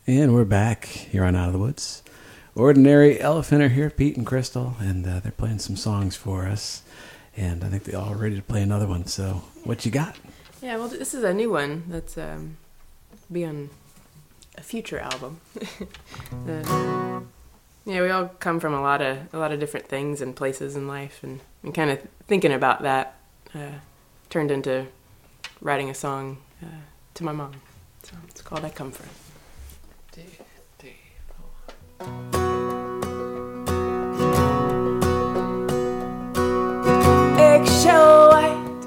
And we're back here on Out of the Woods. Ordinary Elephant are here, Pete and Crystal, and they're playing some songs for us. And I think they're all ready to play another one. So, what you got? Yeah, well, this is a new one that's be on a future album. Yeah, we all come from a lot of different things and places in life, and kind of thinking about that turned into writing a song to my mom. So it's called "I Come From." Eggshell white,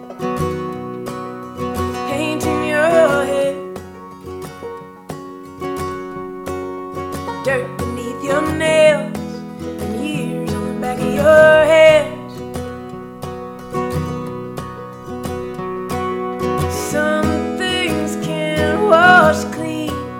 paint in your head, dirt beneath your nails, and years on the back of your head. Some things can wash clean.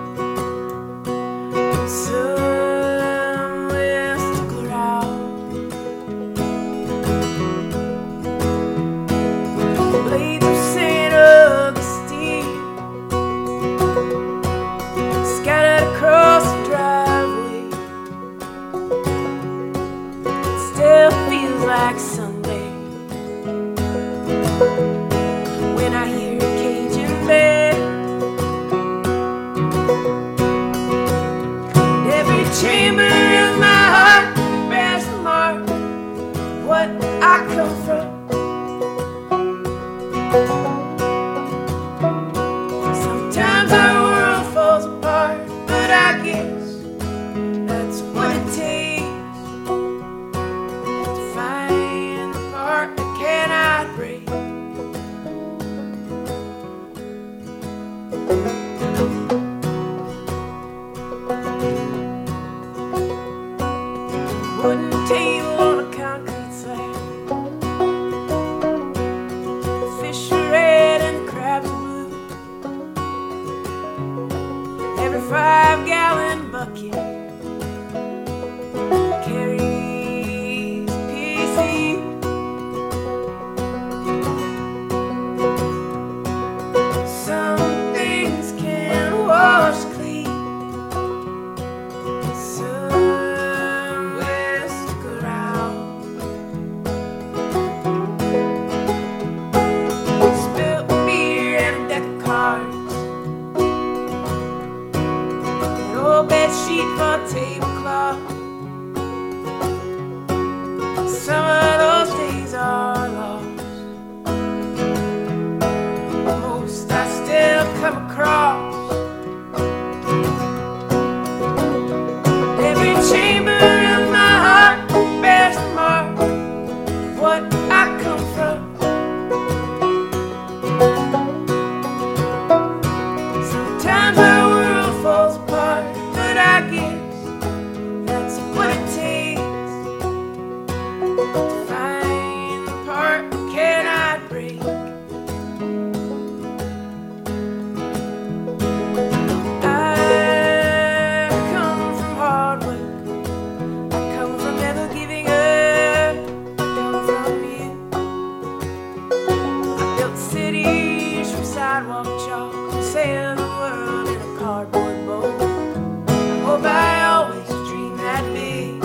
Like Sunday when I hear a Cajun band, every chamber of my heart bears the mark of what I come from. Sometimes our world falls apart, but I guess that's what it takes. Cannot break. Wooden table on a concrete slab, the fish are red and the crabs are blue. Every 5-gallon bucket carries a piece of you. Wash clean, somewhere stick around. Spilt beer and a deck of cards, an old bed sheet for a tablecloth. Some of those days are lost, most I still come across. Chamber of my heart bears the mark of what I come from. Sometimes our world falls apart, but I guess that's what it takes to find the part that cannot break. Sidewalk chalk, sail the world in a cardboard boat. I hope I always dream that big,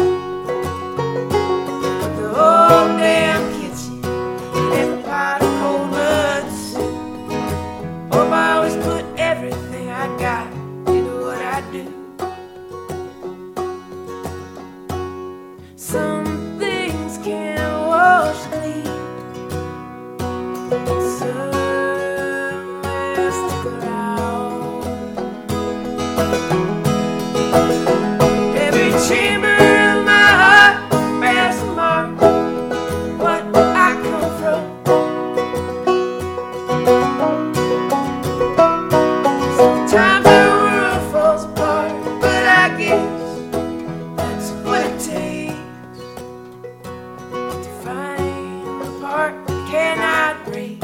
but the whole damn kitchen and every pot of cold blood soup. Hope I always put everything I got into what I do. Some things can't wash clean, so every chamber of my heart bears the mark of what I come from. Sometimes the world falls apart, but I guess that's what it takes to find the part that cannot break.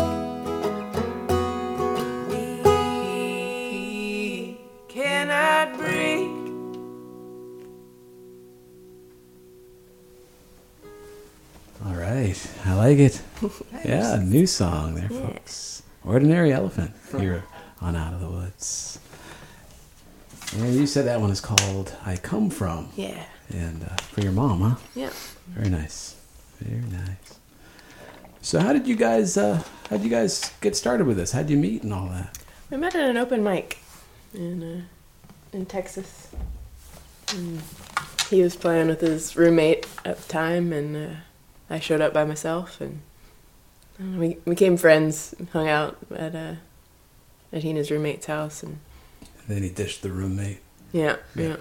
Cannot break. All right, I like it. Yeah, a new song there, folks. Ordinary Elephant here on Out of the Woods. And you said that one is called I Come From. Yeah. And for your mom, huh? Yeah. Very nice. Very nice. So how did you guys get started with this? How'd you meet and all that? We met at an open mic in Texas. And he was playing with his roommate at the time, and I showed up by myself, and we became friends. Hung out at Hina's roommate's house, and then he dished the roommate. Yeah. But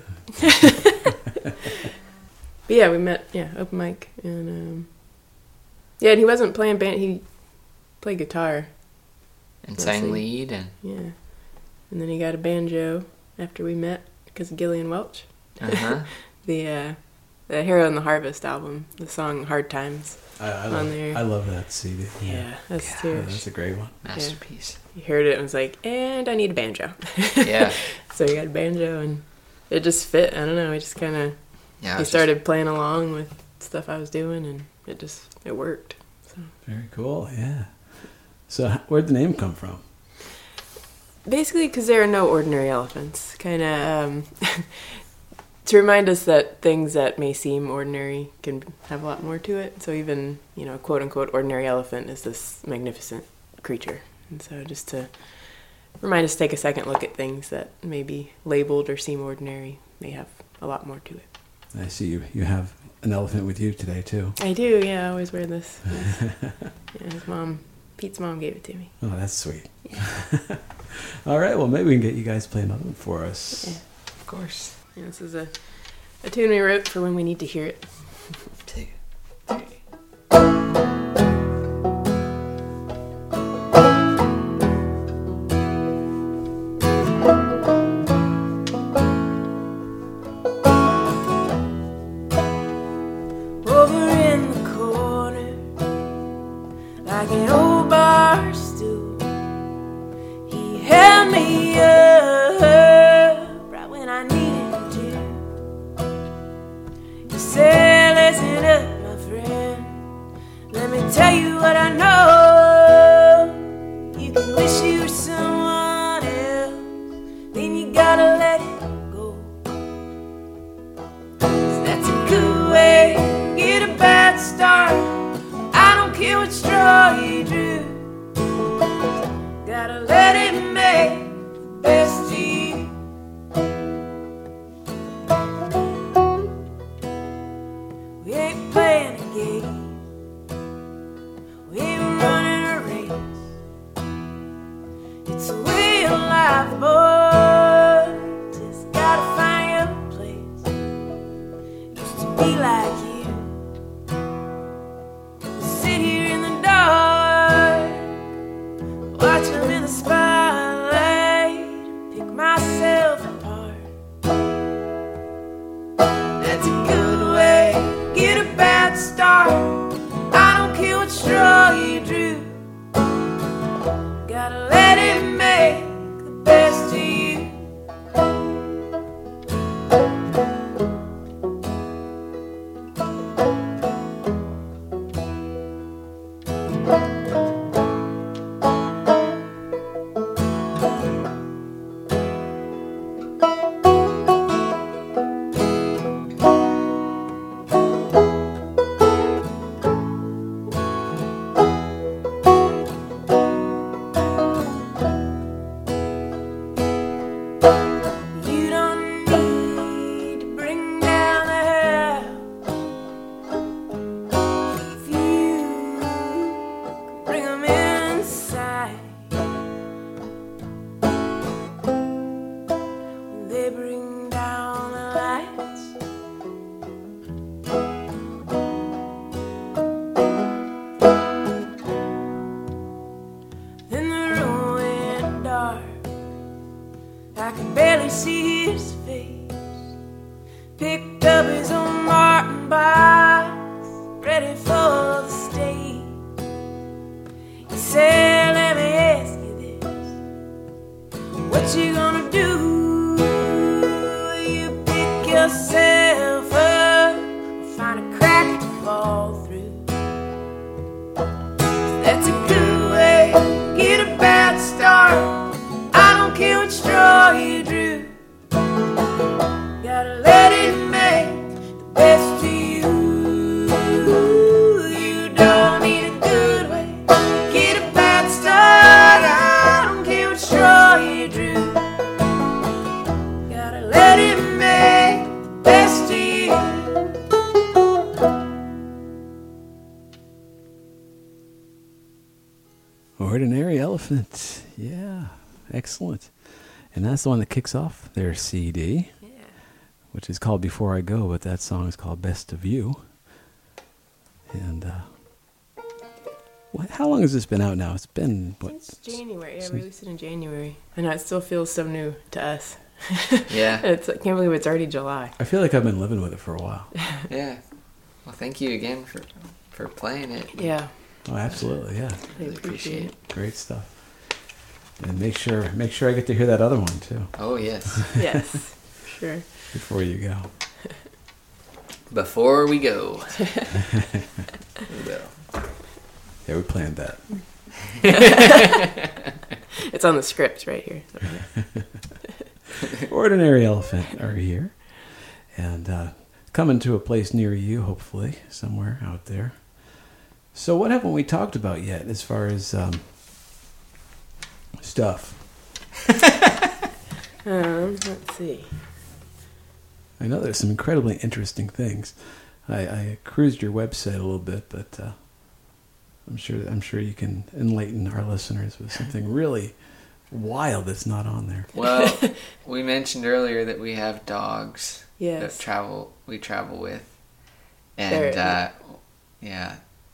yeah, we met. Yeah, open mic, and and he wasn't playing band. He played guitar and sang lead, and and then he got a banjo after we met because of Gillian Welch. The Hero and the Harvest album, the song "Hard Times" on there. I love that CD. Yeah, that's a great one. Masterpiece. He heard it and was like, "And I need a banjo." Yeah. So he got a banjo, and it just fit. I don't know. We just kind of he started playing along with stuff I was doing, and it worked. So. Very cool. Yeah. So where'd the name come from? Basically, because there are no ordinary elephants. Kind of to remind us that things that may seem ordinary can have a lot more to it. So even, a quote-unquote ordinary elephant is this magnificent creature. And so just to remind us to take a second look at things that may be labeled or seem ordinary may have a lot more to it. I see you have an elephant with you today, too. I do, yeah. I always wear this. Pete's mom gave it to me. Oh, that's sweet. Yeah. All right, well, maybe we can get you guys to play another one for us. Yeah, of course. Yeah, this is a tune we wrote for when we need to hear it. 2, 3. Over in the corner, like an old bar stool, he held me up right when I needed him to. He said, "Listen up, my friend, let me tell you what I know. You can wish you were someone else, then you gotta let it go. 'Cause that's a good way to get a bad start. I don't care what straw you drew, gotta let it make the best of you. We ain't playing a game, we ain't running a race. It's a way of life, boy. Just gotta find your place. Used to be like you, sit here in the dark, watch them in the spotlight, pick myself apart. That's a good way, get a bad start. I don't care what straw you drew, gotta let it make the best of you. You don't need to bring down the house if you can bring 'em inside. When they bring down the lights, then the room went dark. I could barely see his face. Picked up his own Martin box, ready for the stage. He said, "Let me ask you this, what you gonna do? You pick yourself up or find a crack to fall through? That's a good way, get a bad start. I don't care what straw you drew, Elephant. Yeah, excellent. And that's the one that kicks off their CD, Yeah. which is called Before I Go, but that song is called Best of You. And how long has this been out now? It's been, what? Since January. Yeah, I released it in January. I know, it still feels so new to us. Yeah. I can't believe it's already July. I feel like I've been living with it for a while. Yeah. Well, thank you again for playing it. Yeah. Oh, absolutely, yeah. I Really appreciate it. Great stuff. And make sure I get to hear that other one, too, Oh, yes. Yes, sure. before you go. Before we go. We will. Yeah, we planned that. It's on the script right here. Ordinary Elephant are here. And coming to a place near you, hopefully, somewhere out there. So what haven't we talked about yet as far as stuff? Let's see. I know there's some incredibly interesting things. I cruised your website a little bit, but I'm sure you can enlighten our listeners with something really wild that's not on there. Well, we mentioned earlier that we have dogs Yes. that we travel with. And, They're- yeah.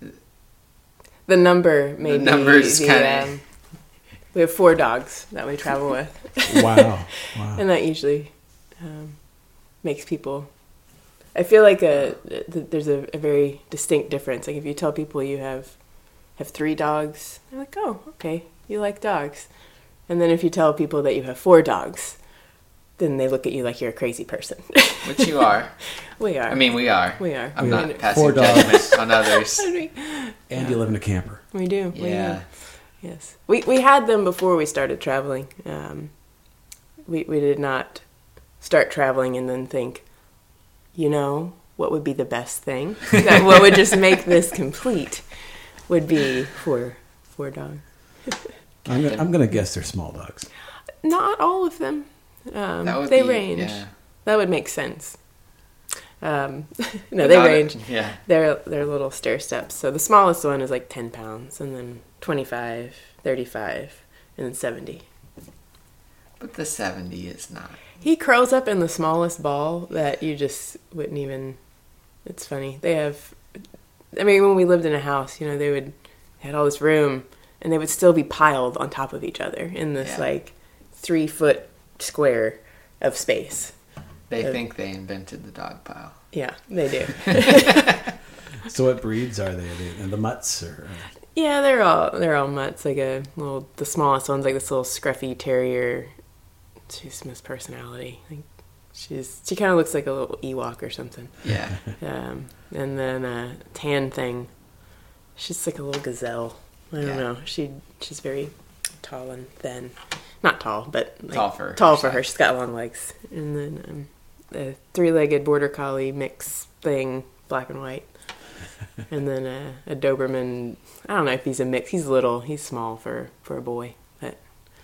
The number maybe. number's kinda- we have 4 dogs that we travel with. Wow. And that usually makes people... I feel like there's a very distinct difference. Like if you tell people you have 3 dogs, they're like, oh, okay, you like dogs. And then if you tell people that you have 4 dogs, then they look at you like you're a crazy person. Which you are. We are. I mean, we are. We are. I'm We not are. passing 4 dogs. judgment on others. And you live in a camper. We do. We Yeah. do. Yes. We had them before we started traveling. We did not start traveling and then think, what would be the best thing? What would just make this complete would be 4 dogs. I'm gonna guess they're small dogs. Not all of them. That would They be- range. Yeah. That would make sense. No, But they not- range. Yeah. They're little stair steps. So the smallest one is like 10 pounds, and then 25, 35, and then 70. But the 70 is not. He curls up in the smallest ball that you just wouldn't even... It's funny. They have... I mean, when we lived in a house, they had all this room, and they would still be piled on top of each other in this, Yeah. 3-foot square of space. They think they invented the dog pile. Yeah, they do. So what breeds are they? Are they the mutts or? Yeah, they're all mutts. The smallest one's like this little scruffy terrier. She's Miss Personality. She kind of looks like a little Ewok or something. Yeah. And then tan thing. She's like a little gazelle. I don't Yeah. know. She's very tall and thin. Not tall, but Tall for her tall for size. her. She's got long legs. And then a 3-legged border collie mix thing, black and white. And then a Doberman. I don't know if he's a mix. He's little. He's small for a boy. But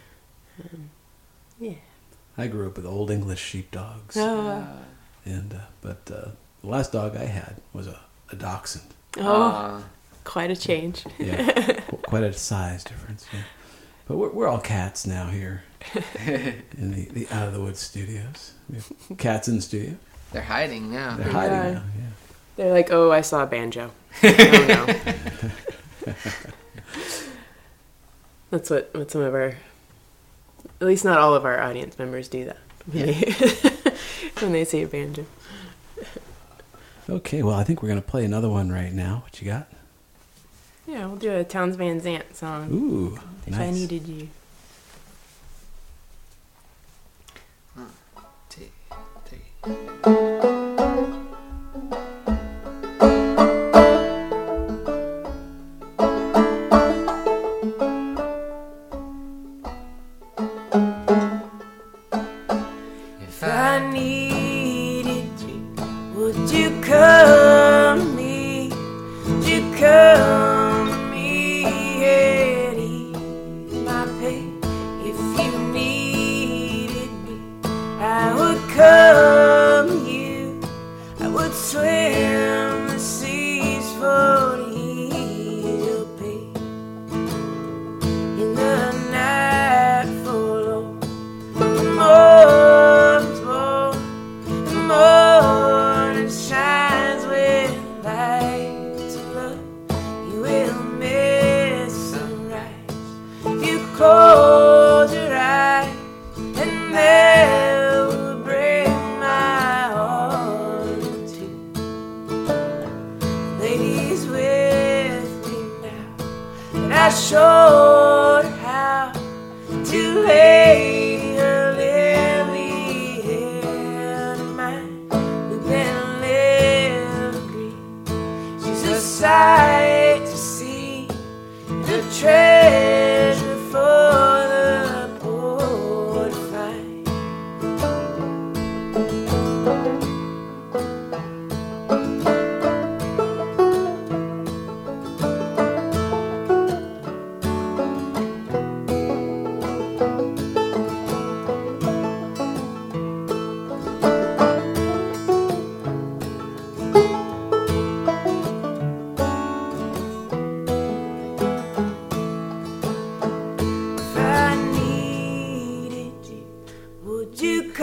yeah. I grew up with Old English sheepdogs, Oh. and but the last dog I had was a dachshund. Quite a change. Yeah, quite a size difference. Yeah. But we're all cats now here in the Out of the Woods studios. We have cats in the studio. They're hiding now. They're hiding are. now. Yeah. They're like, oh, I saw a banjo. Oh, no. That's what some of our, at least not all of our audience members do that when they see a banjo. Okay, well, I think we're gonna play another one right now. What you got? Yeah, we'll do a Towns Van Zandt song. Ooh, If nice. I Needed You. 1, 2, 3. If I needed you, would you come to me? Would you come to me and ease my pain? If you needed me, I would come to you. I would swim the seas for to heal your pain. In the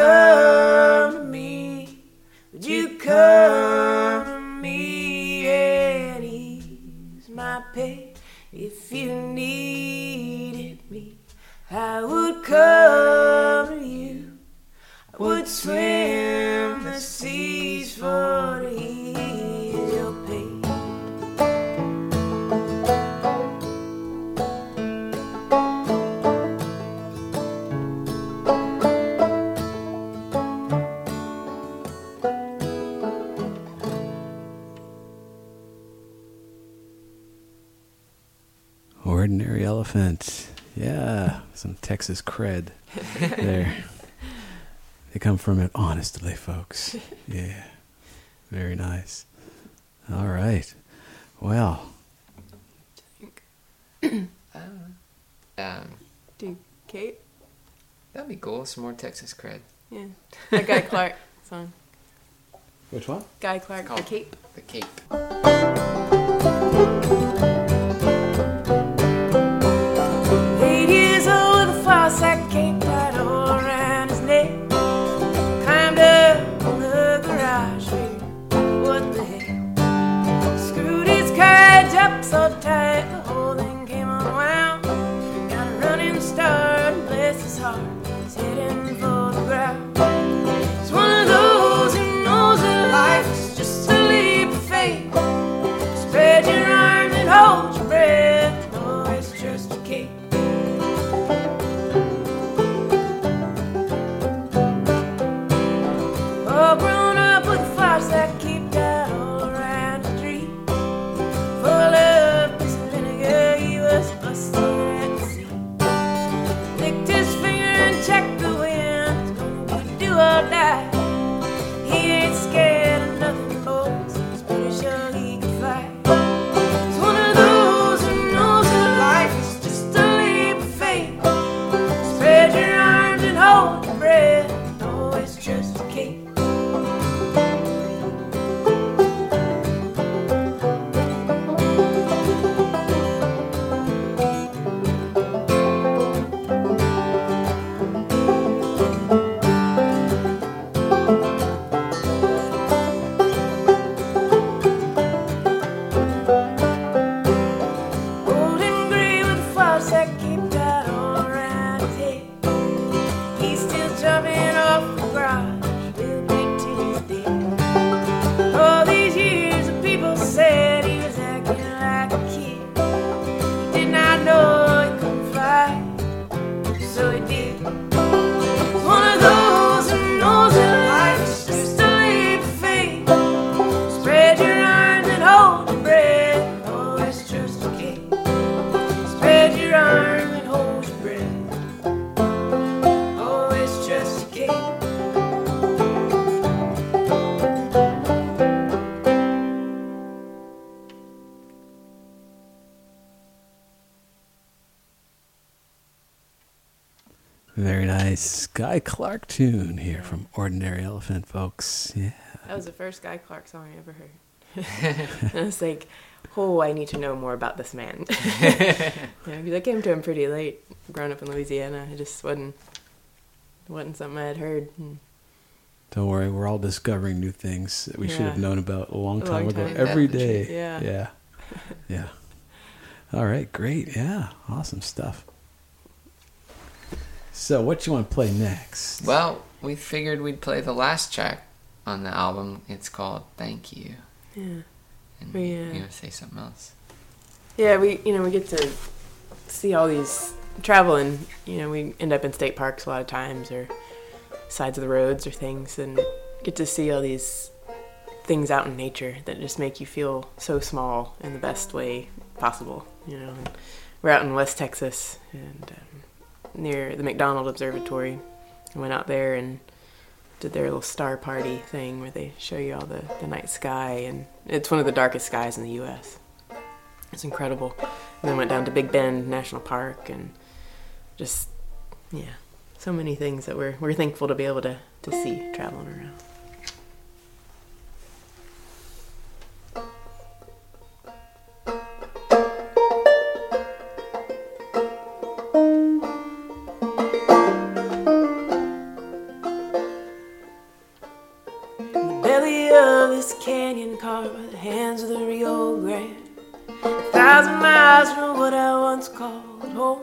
come to me? Would you come to me and ease my pain? If you needed me, I would come to you. I would swim the seas for to ease your pain. Ordinary Elephant. Yeah, some Texas cred there. They come from it honestly, folks. Yeah, very nice. All right. Well, Dude, Kate? That'd be cool. Some more Texas cred. Yeah. That Guy Clark song. which one? Guy Clark, The Called Cape. The Cape. 8 years old with a flower sack cape tied all around his neck. Climbed up on the garage door. What the hell? Screwed his courage up so tight the whole thing came unwound. Got a running start and bless his heart, he's heading for the ground. He's one of those who knows that life is just a leap of faith. Spread your arms and hold your breath. No, it's just a cape. All grown up with a flower sack cape tied all around the tree. Full of piss and vinegar, he was busting at the sea. Licked his finger and checked the wind. It's gonna be do or die. He ain't scared of nothing, boys. He's pretty sure he can fly. He's one of those who knows that life is just a leap of faith. Spread your arms and hold your breath. No, it's just a cape. Old and gray with a flower sack cape tied all around his head. He's still jumping off the garage, will be till he's dead. All these years the people said he was acting like a kid. He did not know he couldn't fly, so he did. He's one of those who knows that life is just a leap of faith. Spread your arms and hold your breath. Oh, it's just a cape. Spread your arms and hold your breath. Oh, it's just a cape. Very nice Guy Clark tune here from Ordinary Elephant, folks. Yeah. That was the first Guy Clark song I ever heard. And I was like, oh, I need to know more about this man. Yeah, because I came to him pretty late, growing up in Louisiana. It just wasn't something I had heard. Don't worry, we're all discovering new things that we should have Yeah. known about a long time ago. time. Every That's day. true. Yeah. Yeah. Yeah. All right, great. Yeah, awesome stuff. So, what you want to play next? Well, we figured we'd play the last track on the album. It's called Thank You. Yeah. And We, you want to say something else? Yeah, we get to see all these traveling. We end up in state parks a lot of times, or sides of the roads or things, and get to see all these things out in nature that just make you feel so small in the best way possible. And we're out in West Texas and near the McDonald Observatory. I went out there and did their little star party thing where they show you all the night sky, and it's one of the darkest skies in the U.S. It's incredible. And then went down to Big Bend National Park, and just, yeah, so many things that we're thankful to be able to see traveling around. belly of this canyon carved by the hands of the Rio Grande. 1,000 miles from what I once called home.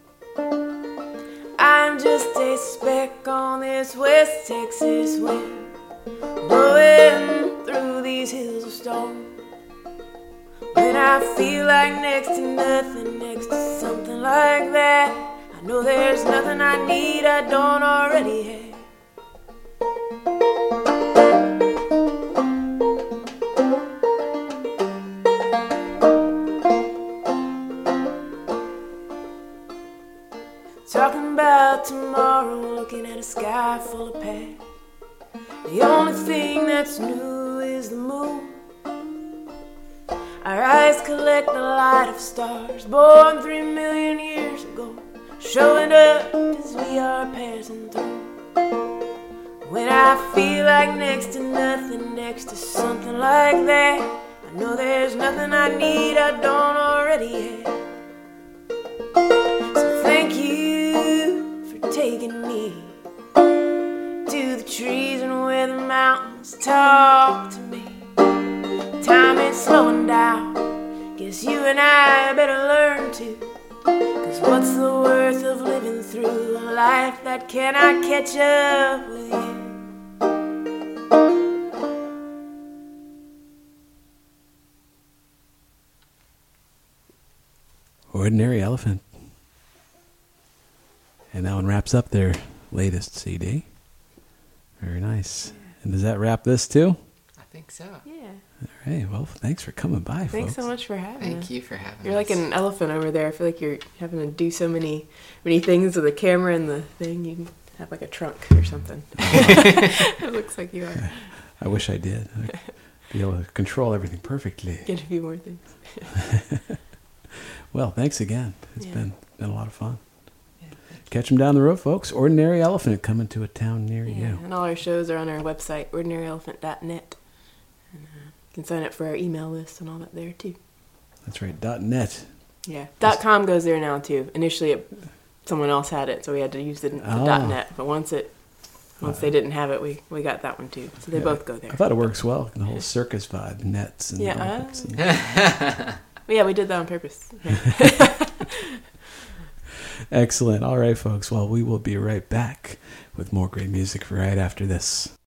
I'm just a speck on this West Texas wind, blowing through these hills of stone. When I feel like next to nothing, next to something like that, I know there's nothing I need I don't already have. Talking about tomorrow, looking at a sky full of past. The only thing that's new is the moon. Our eyes collect the light of stars born 3 million years ago, showing up as we are passing through. When I feel like next to nothing, next to something like that, I know there's nothing I need I don't already have. So thank you for taking me to the trees and where the mountains talk to me. Time is slowing down, guess you and I better learn to. 'Cause what's the worth of living through a life that cannot catch up with you? Ordinary Elephant. And that one wraps up their latest CD. Very nice. And does that wrap this too? I think so. Yeah. All right. Well, thanks for coming by, Thanks folks. so much for having us. Thank you for having You're us. like an elephant over there. I feel like you're having to do so many things with the camera and the thing. You can have like a trunk or something. It looks like you are. I wish I did. I'd be able to control everything perfectly. Get a few more things. Well, thanks again. It's Yeah. been a lot of fun. Catch them down the road, folks. Ordinary Elephant coming to a town near Yeah, you. and all our shows are on our website, ordinaryelephant.net. And you can sign up for our email list and all that there too. That's right. .net. Yeah, .com goes there now too. Initially, someone else had it, so we had to use the .net. But once they didn't have it, we got that one too. So they Yeah. both go there. I thought it works well. The whole circus vibe, nets and Yeah, elephants. And Yeah, we did that on purpose. excellent. All right, folks. Well, we will be right back with more great music right after this.